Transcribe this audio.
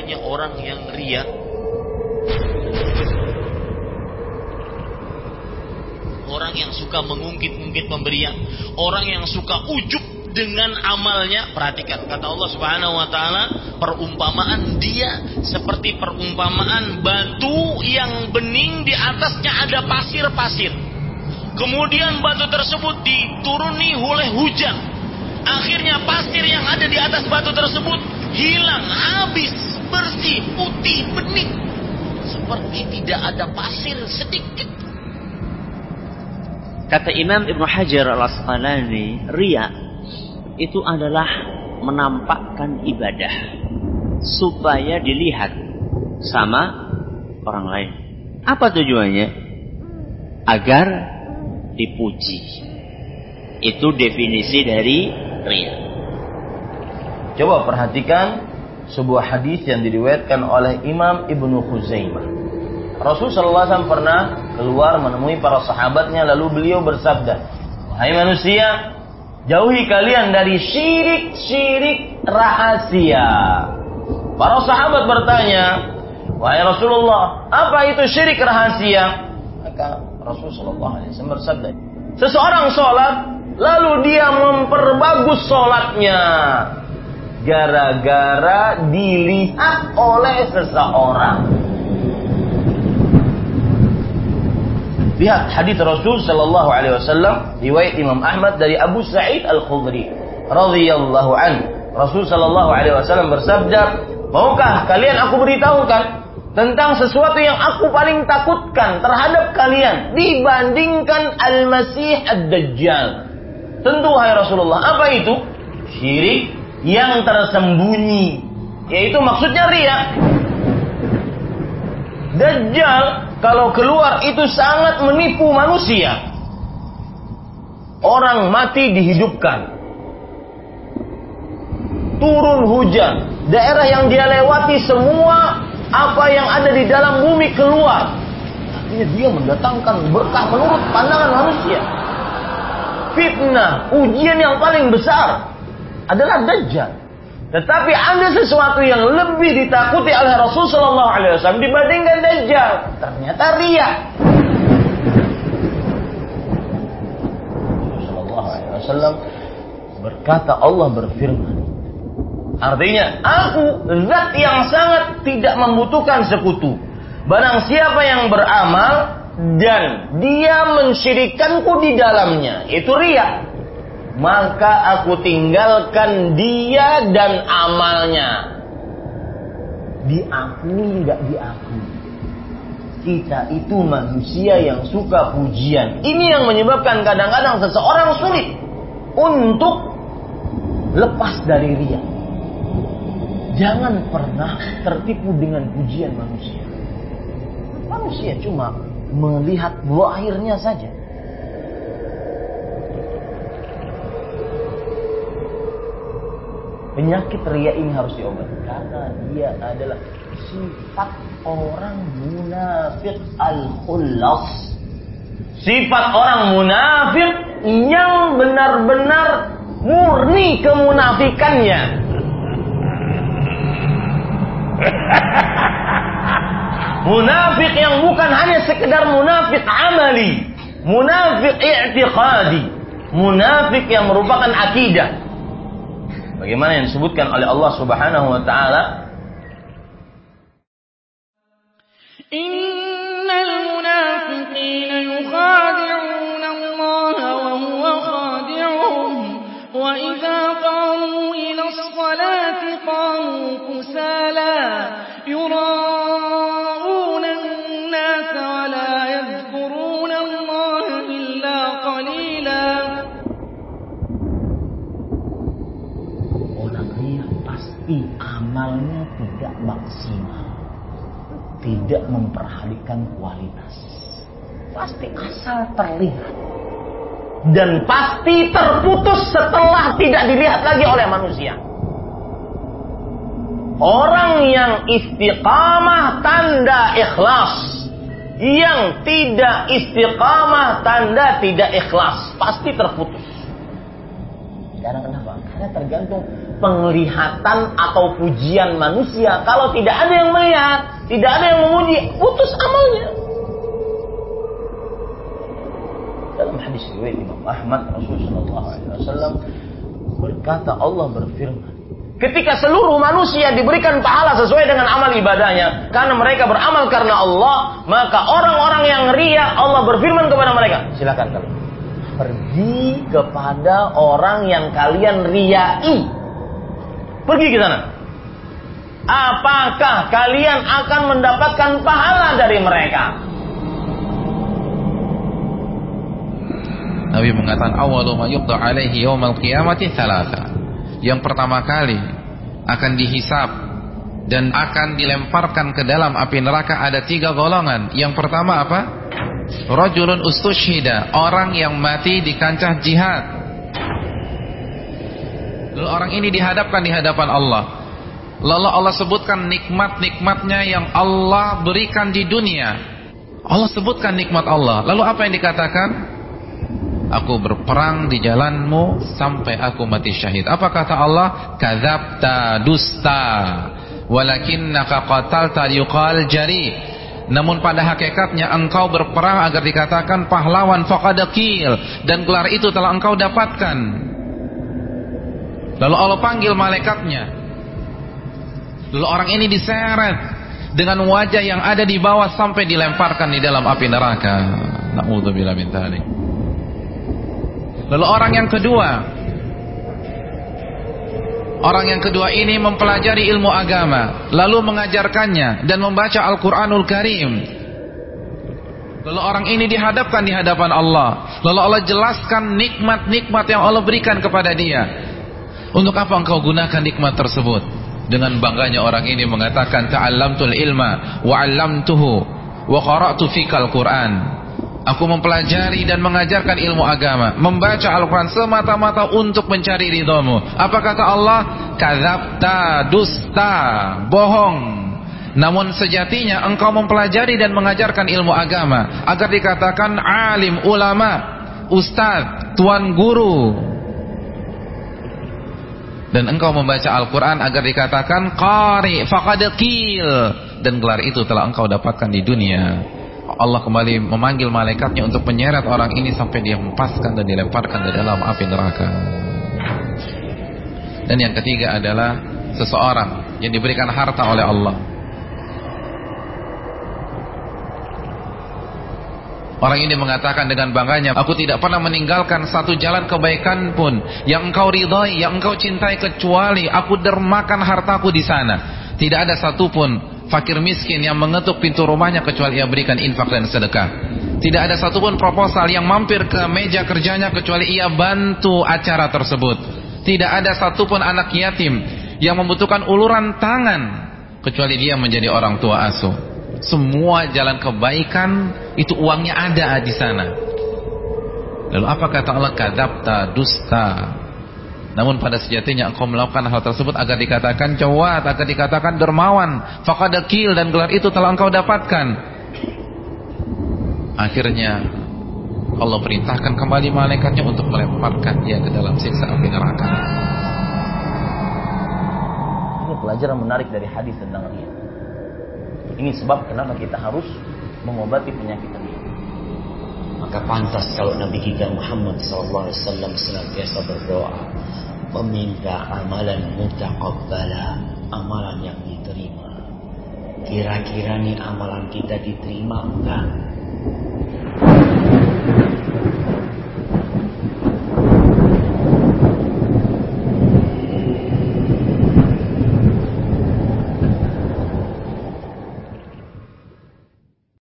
cirinya orang yang riya? Orang yang suka mengungkit-ungkit pemberian, orang yang suka ujub dengan amalnya. Perhatikan kata Allah Subhanahu wa taala, perumpamaan dia seperti perumpamaan batu yang bening, di atasnya ada pasir-pasir. Kemudian batu tersebut dituruni oleh hujan. Akhirnya pasir yang ada di atas batu tersebut hilang, habis, bersih, putih, bening, seperti tidak ada pasir sedikit. Kata Imam Ibnu Hajar Al-Asqalani, riya itu adalah menampakkan ibadah supaya dilihat sama orang lain. Apa tujuannya? Agar dipuji. Itu definisi dari riya. Coba perhatikan sebuah hadis yang diriwayatkan oleh Imam Ibnu Khuzaimah. Rasulullah SAW pernah keluar menemui para sahabatnya, lalu beliau bersabda, "Wahai manusia, jauhi kalian dari syirik-syirik rahasia." Para sahabat bertanya, "Wahai Rasulullah, apa itu syirik rahasia?" Maka Rasulullah SAW bersabda, "Seseorang sholat, lalu dia memperbagus sholatnya gara-gara dilihat oleh seseorang." Lihat hadis Rasul sallallahu alaihi wasallam riwayat Imam Ahmad dari Abu Sa'id Al-Khudri radhiyallahu anhu. Rasul sallallahu alaihi wasallam bersabda, "Maukah kalian aku beritahukan tentang sesuatu yang aku paling takutkan terhadap kalian dibandingkan Al-Masih Ad-Dajjal?" Tentu wahai Rasulullah, apa itu? Syirik yang tersembunyi, yaitu maksudnya riya. Dajjal kalau keluar itu sangat menipu manusia. Orang mati dihidupkan, turun hujan, daerah yang dia lewati semua apa yang ada di dalam bumi keluar. Artinya dia mendatangkan berkah menurut pandangan manusia. Fitnah, ujian yang paling besar adalah Dajjal. Tetapi ada sesuatu yang lebih ditakuti oleh Rasulullah SAW dibandingkan Dajjal. Ternyata riya. Rasulullah SAW berkata, Allah berfirman. Artinya, aku zat yang sangat tidak membutuhkan sekutu. Barang siapa yang beramal dan dia mensyirikanku di dalamnya, itu riya, maka aku tinggalkan dia dan amalnya. Diakui nggak diakui, kita itu manusia yang suka pujian. Ini yang menyebabkan kadang-kadang seseorang sulit untuk lepas dari riya. Jangan pernah tertipu dengan pujian manusia. Manusia cuma melihat zahirnya saja. Penyakit riya ini harus diobati karena dia adalah sifat orang munafik al-khullas. Sifat orang munafik yang benar-benar murni kemunafikannya. Munafik yang bukan hanya sekedar munafik amali, munafik i'tiqadi, munafik yang merupakan akidah. Bagaimana yang disebutkan oleh Allah Subhanahu wa taala, Innal munafiqina yukhadi'una Allah wa huwa khadi'uhum wa idza qamu ila as-salati qamu kusala yura'una an-nas wa la yadhkuruna Allah illa qalila. Amalnya tidak maksimal, tidak memperhatikan kualitas, pasti asal terlihat dan pasti terputus setelah tidak dilihat lagi oleh manusia. Orang yang istiqamah tanda ikhlas, yang tidak istiqamah tanda tidak ikhlas, pasti terputus. Karena kenapa? Karena tergantung penglihatan atau pujian manusia. Kalau tidak ada yang melihat, tidak ada yang memuji, putus amalnya. Dalam hadis riwayat Imam Ahmad, Rasulullah SAW berkata, Allah berfirman, ketika seluruh manusia diberikan pahala sesuai dengan amal ibadahnya, karena mereka beramal karena Allah, maka orang-orang yang riya, Allah berfirman kepada mereka, silakan kalian pergi kepada orang yang kalian riyai. Pergi ke sana. Apakah kalian akan mendapatkan pahala dari mereka? Nabi mengatakan awwalu ma yuqda alaihi yaumal qiyamati thalatha. Yang pertama kali akan dihisab dan akan dilemparkan ke dalam api neraka ada 3 golongan. Yang pertama apa? Rajulun ustushhida, orang yang mati di kancah jihad. Lalu orang ini dihadapkan di hadapan Allah. Lalu Allah sebutkan nikmat-nikmatnya yang Allah berikan di dunia. Allah sebutkan nikmat Allah. Lalu apa yang dikatakan? Aku berperang di jalanmu sampai aku mati syahid. Apa kata Allah? Kadzabta, dusta. Walakinnaka qatalta yuqal jari. Namun pada hakikatnya engkau berperang agar dikatakan pahlawan, faqad qil, dan gelar itu telah engkau dapatkan. Lalu Allah panggil malaikatnya. Lalu orang ini diseret dengan wajah yang ada di bawah sampai dilemparkan di dalam api neraka. Na'udzubillah min dzalik. Lalu orang yang kedua ini mempelajari ilmu agama, lalu mengajarkannya dan membaca Al-Quranul Karim. Lalu orang ini dihadapkan di hadapan Allah. Lalu Allah jelaskan nikmat-nikmat yang Allah berikan kepada dia. Untuk apa engkau gunakan nikmat tersebut? Dengan bangganya orang ini mengatakan, ta'allamtul ilma wa 'allamtuhu wa qara'tu fikal Qur'an. Aku mempelajari dan mengajarkan ilmu agama, membaca Al-Quran semata-mata untuk mencari ridhamu. Apa kata Allah? Kadzabta, dusta, bohong. Namun sejatinya engkau mempelajari dan mengajarkan ilmu agama agar dikatakan alim, ulama, ustaz, tuan guru. Dan engkau membaca Al-Quran agar dikatakan qari, faqad qil, dan gelar itu telah engkau dapatkan di dunia. Allah kembali memanggil malaikatnya untuk menyeret orang ini sampai dia hempaskan dan dilemparkan ke dalam api neraka. Dan yang ketiga adalah seseorang yang diberikan harta oleh Allah. Orang ini mengatakan dengan bangganya, aku tidak pernah meninggalkan satu jalan kebaikan pun yang engkau ridhai, yang engkau cintai, kecuali aku dermakan hartaku di sana. Tidak ada satupun fakir miskin yang mengetuk pintu rumahnya kecuali ia berikan infak dan sedekah. Tidak ada satupun proposal yang mampir ke meja kerjanya kecuali ia bantu acara tersebut. Tidak ada satupun anak yatim yang membutuhkan uluran tangan kecuali dia menjadi orang tua asuh. Semua jalan kebaikan itu uangnya ada di sana. Lalu apa kata Allah? Kadzabta, dusta. Namun pada sejatinya engkau melakukan hal tersebut agar dikatakan jawad, agar dikatakan dermawan, faqad qil, dan gelar itu telah engkau dapatkan. Akhirnya Allah perintahkan kembali malaikatnya untuk melemparkan dia ke dalam siksa api neraka. Ini pelajaran menarik dari hadis tentang riya. Ini sebab kenapa kita harus mengobati penyakit riya. Maka pantas kalau Nabi kita Muhammad SAW senantiasa berdoa, meminta amalan mutaqabbala, amalan yang diterima. Kira-kira nih amalan kita diterima enggak?